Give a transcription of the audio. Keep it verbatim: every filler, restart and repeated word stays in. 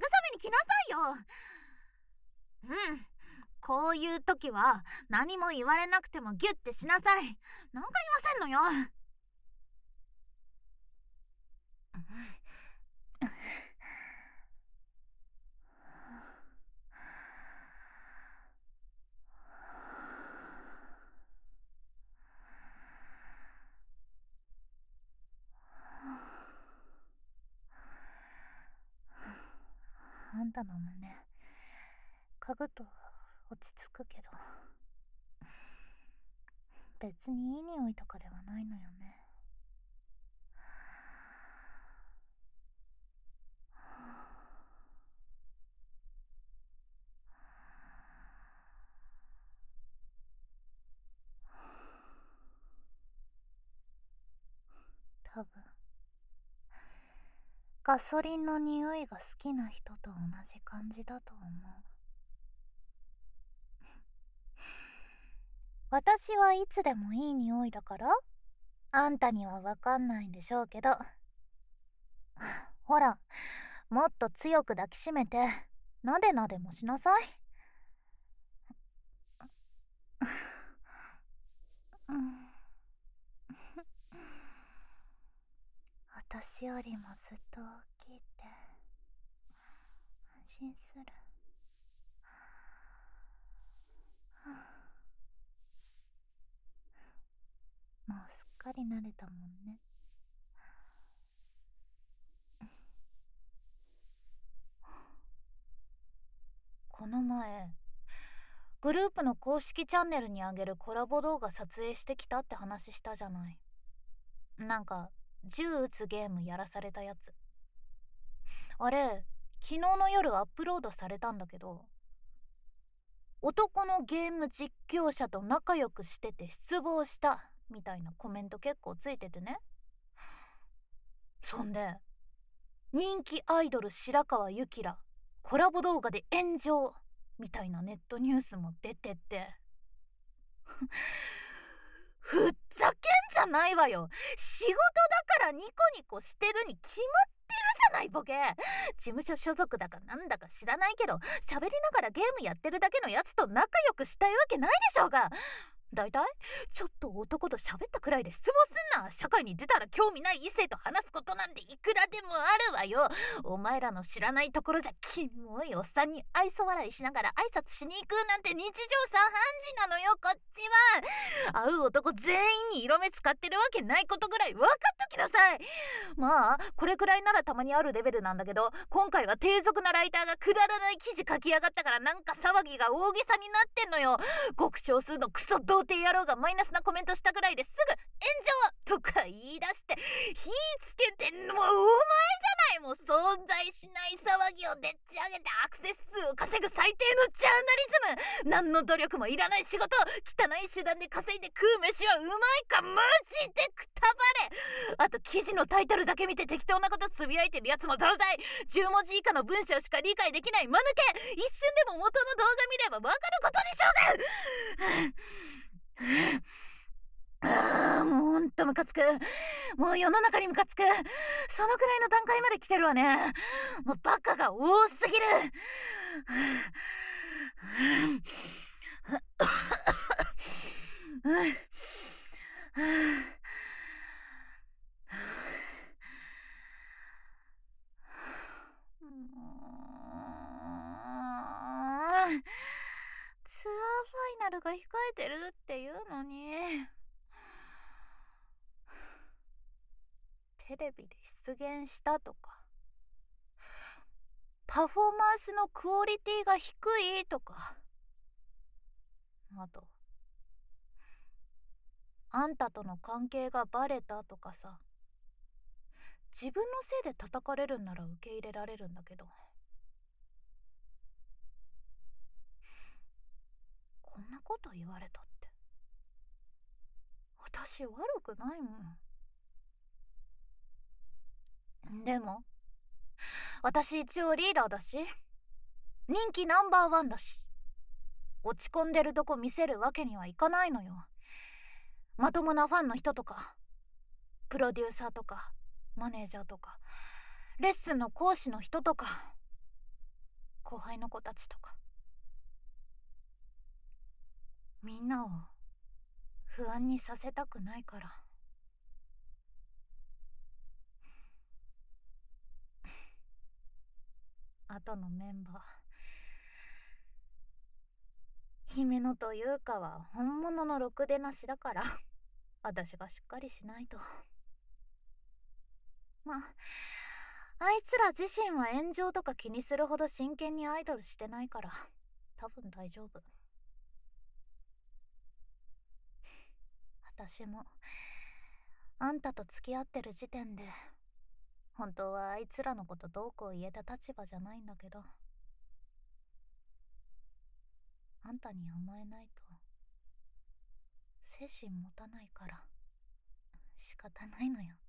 に来なさいよ。うん、こういう時は何も言われなくてもギュッてしなさい。なんか言わせんのよ。あんたの胸嗅ぐと落ち着くけど、別にいい匂いとかではないのよね。多分ガソリンの匂いが好きな人と同じ感じだと思う。私はいつでもいい匂いだから、あんたにはわかんないんでしょうけど、ほら、もっと強く抱きしめてなでなでもしなさい。私よりもずっと大きいって安心する。もうすっかり慣れたもんね。この前グループの公式チャンネルにあげるコラボ動画撮影してきたって話したじゃない。なんか銃撃つゲームやらされたやつ。あれ昨日の夜アップロードされたんだけど、男のゲーム実況者と仲良くしてて失望したみたいなコメント結構ついててね。そんで人気アイドル白川ゆきらコラボ動画で炎上みたいなネットニュースも出ててふっざけんじゃないわよ。仕事だからニコニコしてるに決まってるじゃないボケ。事務所所属だかなんだか知らないけど喋りながらゲームやってるだけのやつと仲良くしたいわけないでしょうが。だいたいちょっと男と喋ったくらいで失望すんな。社会に出たら興味ない異性と話すことなんていくらでもあるわよ。お前らの知らないところじゃキモいおっさんに愛想笑いしながら挨拶しに行くなんて日常茶飯事なのよ。こっちは会う男全員に色目使ってるわけないことぐらい分かっときなさい。まあこれくらいならたまにあるレベルなんだけど、今回は低俗なライターがくだらない記事書きやがったからなんか騒ぎが大げさになってんのよ。ごく少数のクソ童貞野郎がマイナスなコメントしたぐらいですぐ炎上とか言い出して火つけてんのはお前じゃない。もう存在しない騒ぎをでっち上げてアクセス数を稼ぐ最低のジャーナリズム。何の努力もいらない仕事、汚い手段で稼いで食う飯はうまいかマジでくたばれ。あと記事のタイトルだけ見て適当なことつぶやいてるやつも同罪。じゅうもじ以下の文章しか理解できない間抜け。一瞬でも元の動画見ればわかることでしょうが。ああ、もうほんとムカつく。もう世の中にムカつく。そのくらいの段階まで来てるわね。もうバカが多すぎる。ツアーファイナルが控えてるっていうのにテレビで出現したとかパフォーマンスのクオリティが低いとか、あとあんたとの関係がバレたとかさ。自分のせいで叩かれるんなら受け入れられるんだけど、こんなこと言われたって私悪くないもん。でも私一応リーダーだし人気ナンバーワンだし、落ち込んでるとこ見せるわけにはいかないのよ。まともなファンの人とかプロデューサーとかマネージャーとかレッスンの講師の人とか後輩の子たちとか、みんなを不安にさせたくないから。あとのメンバー、姫野と優香は本物のろくでなしだから、私がしっかりしないと。まあ、あいつら自身は炎上とか気にするほど真剣にアイドルしてないから、多分大丈夫。私もあんたと付き合ってる時点で本当はあいつらのことどうこう言えた立場じゃないんだけど、あんたに甘えないと精神持たないから仕方ないのよ。